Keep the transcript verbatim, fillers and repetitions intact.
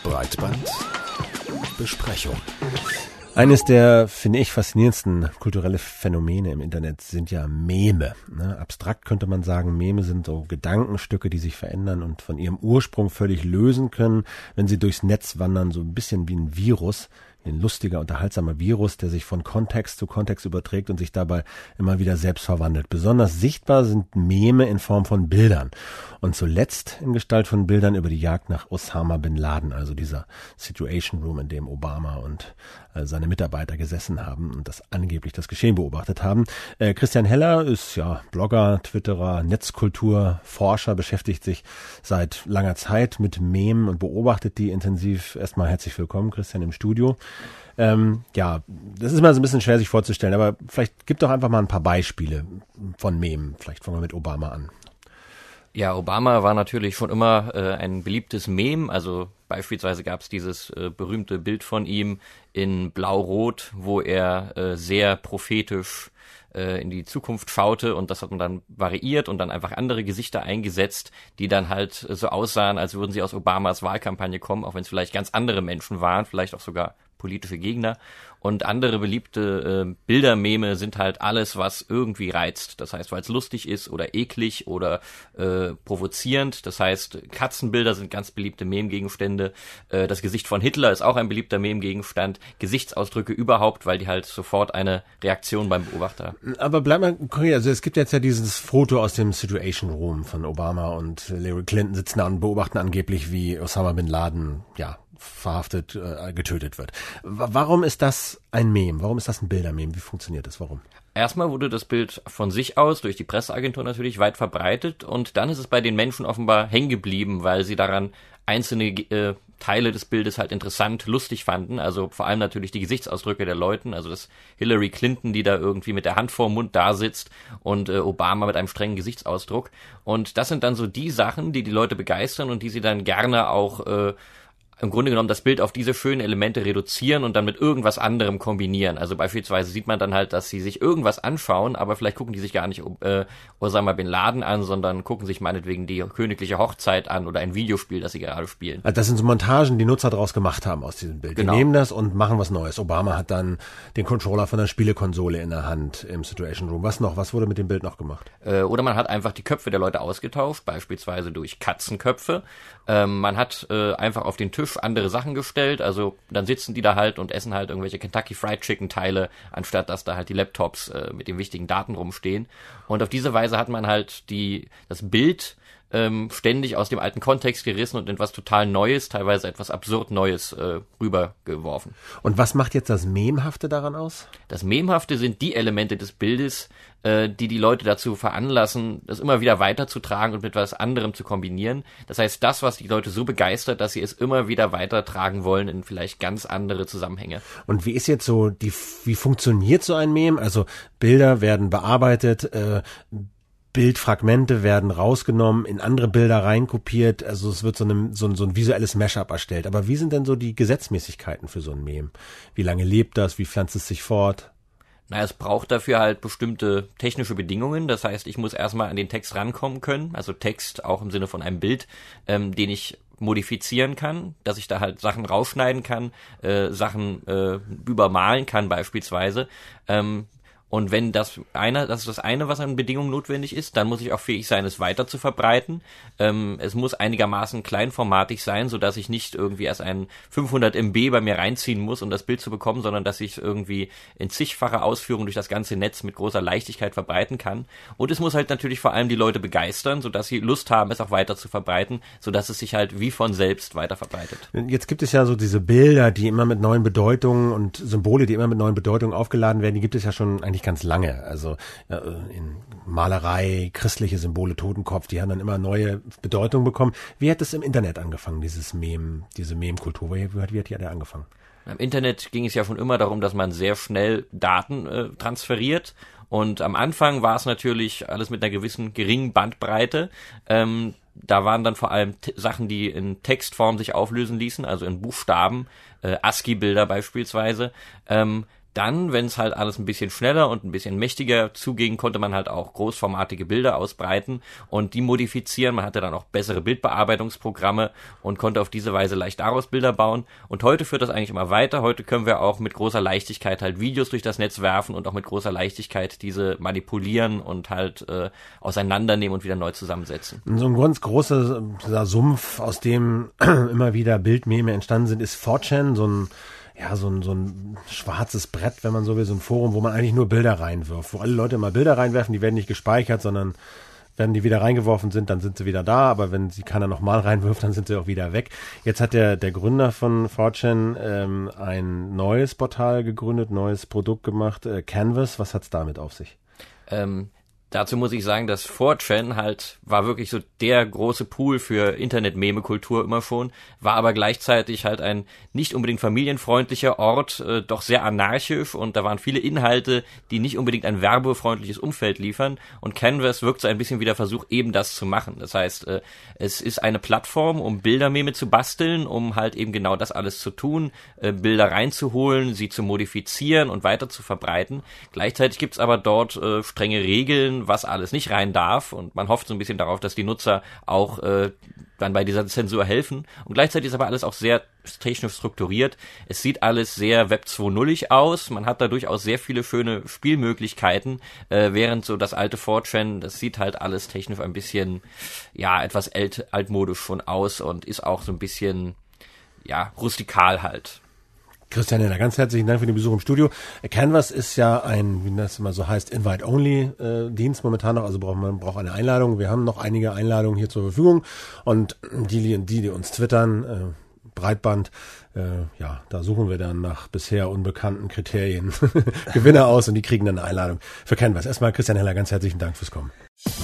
Breitbandbesprechung. Eines der, finde ich, faszinierendsten kulturelle Phänomene im Internet sind ja Meme. Ne? Abstrakt könnte man sagen, Meme sind so Gedankenstücke, die sich verändern und von ihrem Ursprung völlig lösen können, wenn sie durchs Netz wandern, so ein bisschen wie ein Virus. Ein lustiger, unterhaltsamer Virus, der sich von Kontext zu Kontext überträgt und sich dabei immer wieder selbst verwandelt. Besonders sichtbar sind Meme in Form von Bildern. Und zuletzt in Gestalt von Bildern über die Jagd nach Osama Bin Laden, also dieser Situation Room, in dem Obama und äh, seine Mitarbeiter gesessen haben und das angeblich das Geschehen beobachtet haben. Äh, Christian Heller ist ja Blogger, Twitterer, Netzkulturforscher, beschäftigt sich seit langer Zeit mit Memen und beobachtet die intensiv. Erstmal herzlich willkommen, Christian, im Studio. Ähm, ja, das ist mal so ein bisschen schwer sich vorzustellen, aber vielleicht gibt doch einfach mal ein paar Beispiele von Memen. Vielleicht fangen wir mit Obama an. Ja, Obama war natürlich schon immer äh, ein beliebtes Meme. Also beispielsweise gab es dieses äh, berühmte Bild von ihm in Blau-Rot, wo er äh, sehr prophetisch äh, in die Zukunft schaute, und das hat man dann variiert und dann einfach andere Gesichter eingesetzt, die dann halt äh, so aussahen, als würden sie aus Obamas Wahlkampagne kommen, auch wenn es vielleicht ganz andere Menschen waren, vielleicht auch sogar politische Gegner. Und andere beliebte äh, Bildermeme sind halt alles, was irgendwie reizt. Das heißt, weil es lustig ist oder eklig oder äh, provozierend. Das heißt, Katzenbilder sind ganz beliebte Meme-Gegenstände. Äh, das Gesicht von Hitler ist auch ein beliebter Meme-Gegenstand. Gesichtsausdrücke überhaupt, weil die halt sofort eine Reaktion beim Beobachter. Aber bleib mal konkret. Also es gibt jetzt ja dieses Foto aus dem Situation Room von Obama und Hillary Clinton sitzen da und beobachten angeblich, wie Osama Bin Laden, ja, verhaftet, äh, getötet wird. W- warum ist das ein Meme? Warum ist das ein Bildermeme? Wie funktioniert das? Warum? Erstmal wurde das Bild von sich aus, durch die Presseagentur natürlich, weit verbreitet, und dann ist es bei den Menschen offenbar hängen geblieben, weil sie daran einzelne äh, Teile des Bildes halt interessant, lustig fanden, also vor allem natürlich die Gesichtsausdrücke der Leuten, also das Hillary Clinton, die da irgendwie mit der Hand vorm Mund da sitzt, und äh, Obama mit einem strengen Gesichtsausdruck, und das sind dann so die Sachen, die die Leute begeistern und die sie dann gerne auch äh, im Grunde genommen das Bild auf diese schönen Elemente reduzieren und dann mit irgendwas anderem kombinieren. Also beispielsweise sieht man dann halt, dass sie sich irgendwas anschauen, aber vielleicht gucken die sich gar nicht äh, Osama Bin Laden an, sondern gucken sich meinetwegen die königliche Hochzeit an oder ein Videospiel, das sie gerade spielen. Also das sind so Montagen, die Nutzer daraus gemacht haben aus diesem Bild. Genau. Die nehmen das und machen was Neues. Obama hat dann den Controller von der Spielekonsole in der Hand im Situation Room. Was noch? Was wurde mit dem Bild noch gemacht? Äh, oder man hat einfach die Köpfe der Leute ausgetauscht, beispielsweise durch Katzenköpfe. Ähm, man hat äh, einfach auf den Tisch andere Sachen gestellt, also dann sitzen die da halt und essen halt irgendwelche Kentucky Fried Chicken Teile, anstatt dass da halt die Laptops äh, mit den wichtigen Daten rumstehen. Und auf diese Weise hat man halt die das Bild ähm, ständig aus dem alten Kontext gerissen und etwas total Neues, teilweise etwas absurd Neues äh, rübergeworfen. Und was macht jetzt das Memhafte daran aus? Das Memhafte sind die Elemente des Bildes, äh, die die Leute dazu veranlassen, das immer wieder weiterzutragen und mit etwas anderem zu kombinieren. Das heißt, das, was die Leute so begeistert, dass sie es immer wieder weitertragen wollen in vielleicht ganz andere Zusammenhänge. Und wie ist jetzt so die, wie funktioniert so ein Meme? Also Bilder werden bearbeitet, äh, Bildfragmente werden rausgenommen, in andere Bilder reinkopiert, also es wird so, eine, so, ein, so ein visuelles Mashup erstellt. Aber wie sind denn so die Gesetzmäßigkeiten für so ein Meme? Wie lange lebt das? Wie pflanzt es sich fort? Naja, es braucht dafür halt bestimmte technische Bedingungen. Das heißt, ich muss erstmal an den Text rankommen können, also Text auch im Sinne von einem Bild, ähm, den ich modifizieren kann, dass ich da halt Sachen rausschneiden kann, äh, Sachen äh, übermalen kann beispielsweise. Ähm, Und wenn das eine, das ist das eine, was an Bedingungen notwendig ist, dann muss ich auch fähig sein, es weiter zu verbreiten. Ähm, es muss einigermaßen kleinformatig sein, so dass ich nicht irgendwie erst ein fünfhundert Megabyte bei mir reinziehen muss, um das Bild zu bekommen, sondern dass ich irgendwie in zigfacher Ausführung durch das ganze Netz mit großer Leichtigkeit verbreiten kann. Und es muss halt natürlich vor allem die Leute begeistern, so dass sie Lust haben, es auch weiter zu verbreiten, so dass es sich halt wie von selbst weiter verbreitet. Jetzt gibt es ja so diese Bilder, die immer mit neuen Bedeutungen und Symbole, die immer mit neuen Bedeutungen aufgeladen werden, die gibt es ja schon eigentlich ganz lange. Also äh, in Malerei, christliche Symbole, Totenkopf, die haben dann immer neue Bedeutungen bekommen. Wie hat es im Internet angefangen, dieses Meme, diese Meme-Kultur? Wie, wie hat die ja angefangen? Im Internet ging es ja schon immer darum, dass man sehr schnell Daten äh, transferiert. Und am Anfang war es natürlich alles mit einer gewissen geringen Bandbreite. Ähm, da waren dann vor allem t- Sachen, die in Textform sich auflösen ließen, also in Buchstaben, äh, ASCII-Bilder beispielsweise. Ähm, Dann, wenn es halt alles ein bisschen schneller und ein bisschen mächtiger zuging, konnte man halt auch großformatige Bilder ausbreiten und die modifizieren. Man hatte dann auch bessere Bildbearbeitungsprogramme und konnte auf diese Weise leicht daraus Bilder bauen. Und heute führt das eigentlich immer weiter. Heute können wir auch mit großer Leichtigkeit halt Videos durch das Netz werfen und auch mit großer Leichtigkeit diese manipulieren und halt äh, auseinandernehmen und wieder neu zusammensetzen. So ein ganz großer Sumpf, aus dem immer wieder Bildmeme entstanden sind, ist four chan, so ein ja, so ein, so ein schwarzes Brett, wenn man so will, so ein Forum, wo man eigentlich nur Bilder reinwirft, wo alle Leute immer Bilder reinwerfen, die werden nicht gespeichert, sondern wenn die wieder reingeworfen sind, dann sind sie wieder da, aber wenn sie keiner nochmal reinwirft, dann sind sie auch wieder weg. Jetzt hat der der Gründer von four chan ähm, ein neues Portal gegründet, neues Produkt gemacht, äh, Canvas. Was hat's damit auf sich? Ähm Dazu muss ich sagen, dass four chan halt war wirklich so der große Pool für Internet-Meme-Kultur immer schon, war aber gleichzeitig halt ein nicht unbedingt familienfreundlicher Ort, äh, doch sehr anarchisch und da waren viele Inhalte, die nicht unbedingt ein werbefreundliches Umfeld liefern und Canvas wirkt so ein bisschen wie der Versuch, eben das zu machen. Das heißt, äh, es ist eine Plattform, um Bildermeme zu basteln, um halt eben genau das alles zu tun, äh, Bilder reinzuholen, sie zu modifizieren und weiter zu verbreiten. Gleichzeitig gibt's aber dort äh, strenge Regeln, was alles nicht rein darf und man hofft so ein bisschen darauf, dass die Nutzer auch äh, dann bei dieser Zensur helfen und gleichzeitig ist aber alles auch sehr technisch strukturiert. Es sieht alles sehr Web zwei Punkt null-ig aus, man hat da durchaus sehr viele schöne Spielmöglichkeiten, äh, während so das alte four chan, das sieht halt alles technisch ein bisschen, ja, etwas alt, altmodisch schon aus und ist auch so ein bisschen, ja, rustikal halt. Christian Heller, ganz herzlichen Dank für den Besuch im Studio. Canvas ist ja ein, wie das immer so heißt, Invite-Only-Dienst äh, momentan noch, also braucht man braucht eine Einladung. Wir haben noch einige Einladungen hier zur Verfügung und die, die, die uns twittern, äh, Breitband, äh, ja, da suchen wir dann nach bisher unbekannten Kriterien Gewinner aus und die kriegen dann eine Einladung für Canvas. Erstmal Christian Heller, ganz herzlichen Dank fürs Kommen.